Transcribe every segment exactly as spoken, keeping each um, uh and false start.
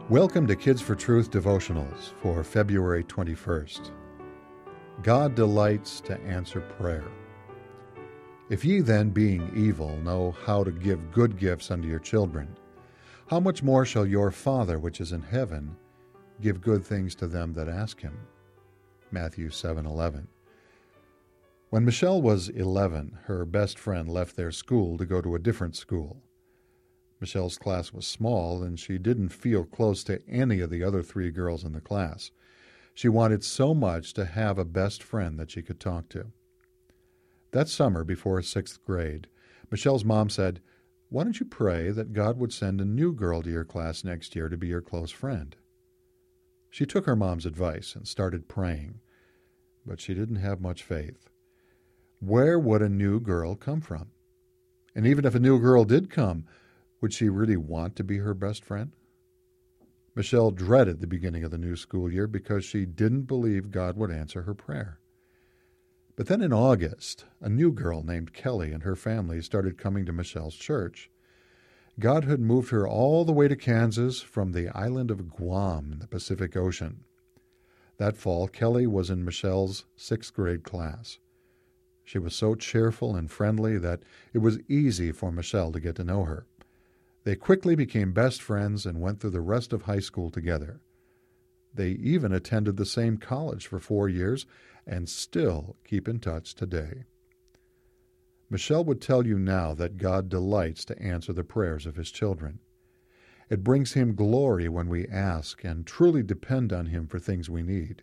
Welcome to Kids for Truth devotionals for February twenty-first. God delights to answer prayer. If ye then, being evil, know how to give good gifts unto your children, how much more shall your Father which is in heaven give good things to them that ask him? Matthew seven eleven. When Michelle was eleven, her best friend left their school to go to a different school. Michelle's class was small, and she didn't feel close to any of the other three girls in the class. She wanted so much to have a best friend that she could talk to. That summer, before sixth grade, Michelle's mom said, "Why don't you pray that God would send a new girl to your class next year to be your close friend?" She took her mom's advice and started praying, but she didn't have much faith. Where would a new girl come from? And even if a new girl did come, would she really want to be her best friend? Michelle dreaded the beginning of the new school year because she didn't believe God would answer her prayer. But then in August, a new girl named Kelly and her family started coming to Michelle's church. God had moved her all the way to Kansas from the island of Guam in the Pacific Ocean. That fall, Kelly was in Michelle's sixth grade class. She was so cheerful and friendly that it was easy for Michelle to get to know her. They quickly became best friends and went through the rest of high school together. They even attended the same college for four years and still keep in touch today. Michelle would tell you now that God delights to answer the prayers of his children. It brings him glory when we ask and truly depend on him for things we need.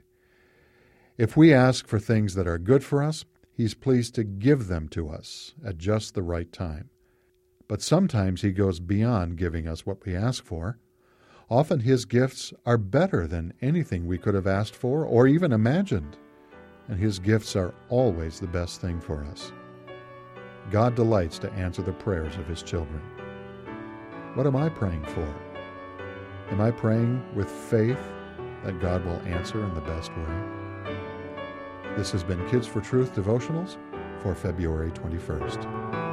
If we ask for things that are good for us, he's pleased to give them to us at just the right time. But sometimes he goes beyond giving us what we ask for. Often his gifts are better than anything we could have asked for or even imagined. And his gifts are always the best thing for us. God delights to answer the prayers of his children. What am I praying for? Am I praying with faith that God will answer in the best way? This has been Kids for Truth devotionals for February twenty-first.